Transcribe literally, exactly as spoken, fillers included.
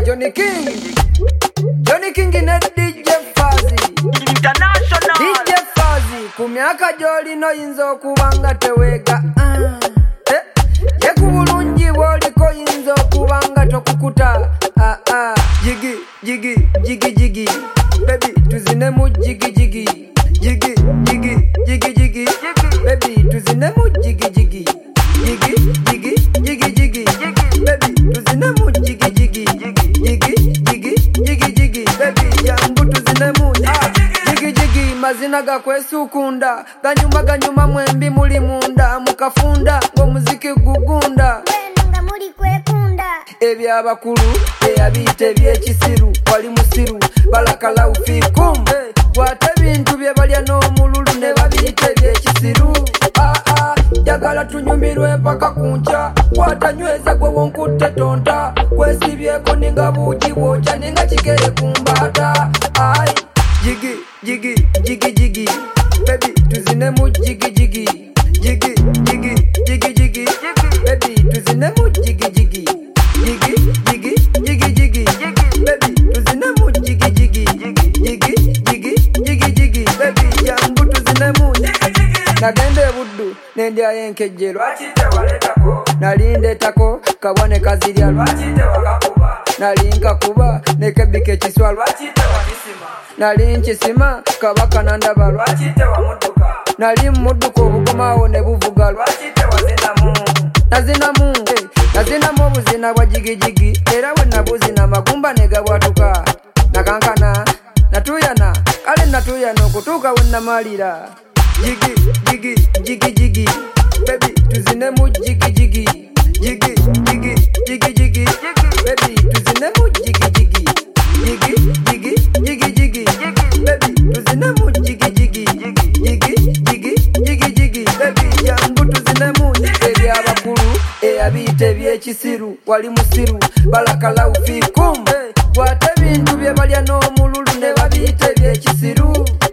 Johnny King Johnny King ne D J Fuzzy International D J Fuzzy ku myaka gy'olina oyinza okubanga teweega uh. eh? ye ku bulungi bw'oliko oyinza okubanga tokukuta ah, ah. Jigi jigi jigi jigi baby tuzine mu jigi jigi jigi jigi jigi jigi baby tuzine mu jigi jigi jigi jigi jigi jigi baby tuzine mu jigi jigi jigi jigi jigi jigi baby yangu tuzine mu jigi jigi mazina gakwesukunda ganyuma ganyuma mwembi muli munda mukafunda ng'omuziki gugunda nga muri kwekunda ebyabakulu eyabiyita ebyekisiru wali musiru balakala ufikum gwate ebintu bye balya n'omululu ne babiyita ebyekisiru aa jagala tunyumirwe paka kunca watanyweza gwe wonkutte tonta kwesibyeko ninga buugi bwokya ninga kigere kumbata ai jigi jigi jigi jigi baby tuzine mu jigi jigi jigi jigi jigi jigi baby tuzine mu jigi jigi jigi jigi jigi jigi baby tuzine mu jigi jigi jigi jigi jigi jigi baby yangu tuzine mu nagende buddu nendya yenkejje lwaki tewaletako nalindetako kabwane kazirya lwaki tewakakuba nalinkakuba nekebika ekiswa lwaki tewanisima nalinkisima kabaka nandaba lwaki tewamudduka nali mudduka obukomaawo ne buvuga lwaki tewazinamu nazinamu eh, nazinamu obuzina bwa jigijigi era bwe nabuzina magumba ne gabwatuka nakankana natuyana kale natuyana okutuuka we namalira jigi jigi jigi jigi baby tuzine mu jigi jigi jigi jigi jigi jigi baby tuzine mu jigi jigi jigi jigi jigi jigi baby tuzine mu jigi jigi jigi jigi jigi jigi baby yangu tuzine mu ebyabakulu eyabiyita ebyekisiru wali musiru balakala ufikum gwate ebintu bye balya n'omululu ne babiyita ebyekisiru